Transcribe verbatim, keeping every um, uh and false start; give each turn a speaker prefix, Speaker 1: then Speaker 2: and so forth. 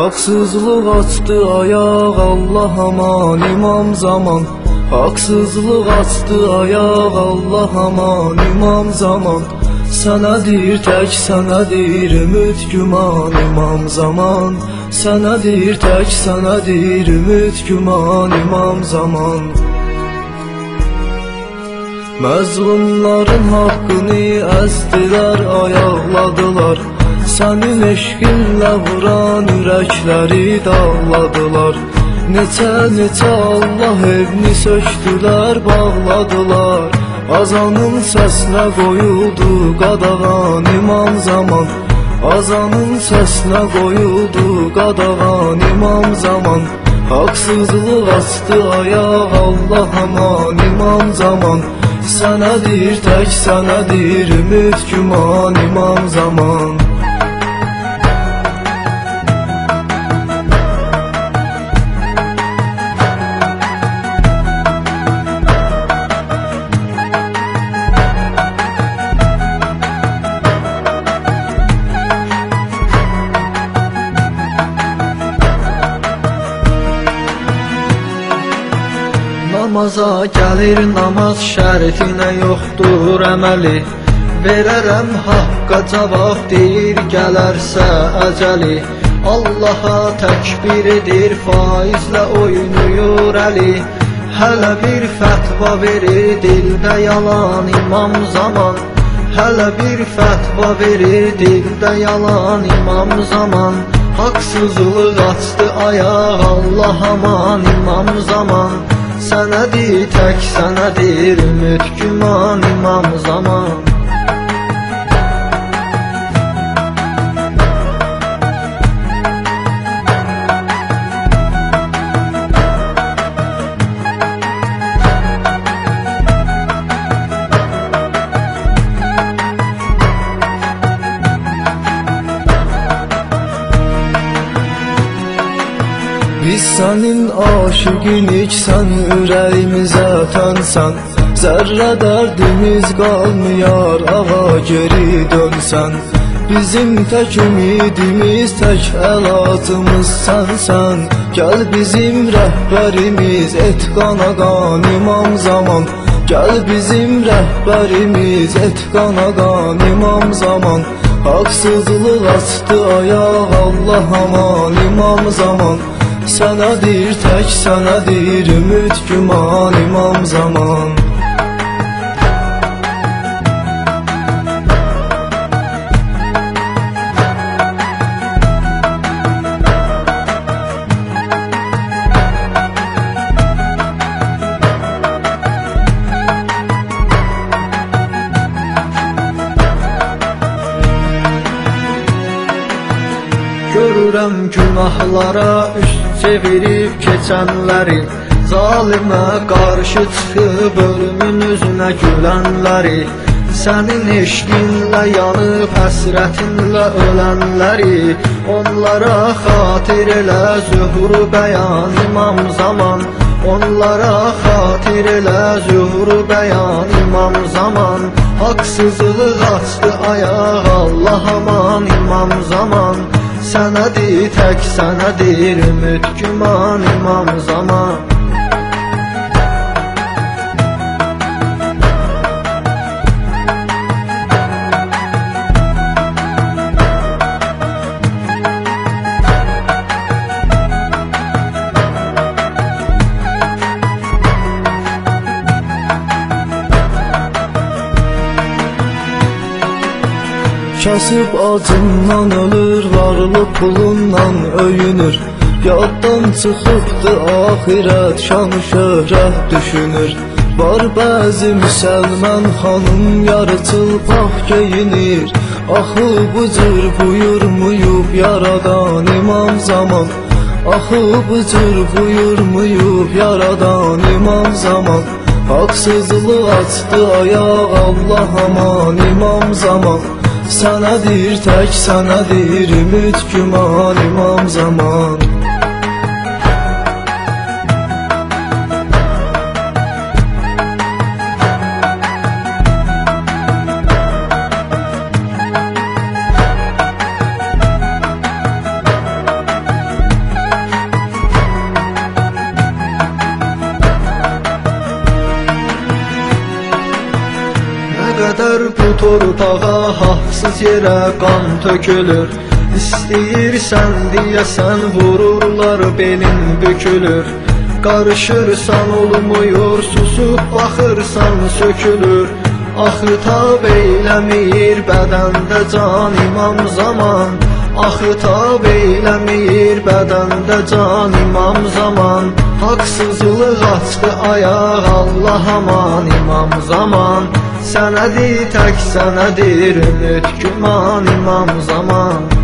Speaker 1: Haksızlık açtı ayaq, Allah aman imam zaman. Haksızlık açtı ayaq, Allah aman imam zaman. Sənədir tək sənədir ümid güman imam zaman. Sənədir tək sənədir ümid güman imam zaman. Məzlumların haqqını əzdilər, ayaqladılar. Sənin eşqinlə vuran ürəkləri dağladılar. Neçə-neçə Allah evini söktülər, bağladılar. Azanın səsinə qoyuldu qadağan imam zaman. Azanın səsinə qoyuldu qadağan imam zaman. Haksızlıq açdı ayaq, Allah aman imam zaman. Sənədir tək sənədir ümid güman imam zaman.
Speaker 2: Namaza gəlir namaz şərtinə yoxdur əməli. Verərəm haqqa cavab deyir gələrsə əcəli. Allaha təkbir edir faizlə oynuyur əli. Hələ bir fətva verir dildə yalan imam zaman. Hələ bir fətva verir dildə yalan imam zaman. Haksızlıq açdı ayaq, Allah aman imam zaman. Sənədir tək sənədir ümid güman imam zaman.
Speaker 1: Biz sənin aşıqinik, sən ürəyimizə tənsən. Zərrə dərdimiz qalmayar, ağa geri dönsən. Bizim tək ümidimiz, tək əlacımız sənsən. Gəl bizim rəhbərimiz, et qana qan imam zaman. Gəl bizim rəhbərimiz, et qana qan imam zaman. Haksızlıq açdı ayaq, Allah aman imam zaman. Sənədir tək sənədir ümid güman imam zaman.
Speaker 2: Görürəm günahlara üst çevirib keçənləri. Zalimə qarşı çıxıb ölümün üzünə gülənləri. Sənin eşqinlə yanıb həsrətinlə ölənləri. Onlara xatir elə zühru bəyan imam zaman. Onlara xatir elə zühru bəyan imam zaman. Haksızlıq açdı ayaq, Allah aman imam zaman. Sənədir tək sənədir ümid güman imam zaman.
Speaker 1: Kasıb acından ölür, varlı pulundan öyünür. Yaddan çıxıbdı ahirət, şan şöhrət düşünür. Var bəzi müsəlman xanım yarıçılpaq geyinir. Axı bu cür buyurmuyub yaradan imam zaman. Axı bu cür buyurmuyub yaradan imam zaman. Haksızlıq açdı ayaq, Allah aman imam zaman. Sənədir tək sənədir ümid güman imam zaman.
Speaker 2: torpağa haqsız yerə qan tökülür. İstəyirsən deyəsən vururlar belin bükülür. Qarışırsan olmuyor, susub baxırsan sökülür. Axı tab eyləmir bədəndə can imam zaman. Axı tab eyləmir bədəndə can imam zaman. Haqsızlıq açdı ayaq Allah aman imam zaman. Sənədir tək sənədir ümid güman imam zaman.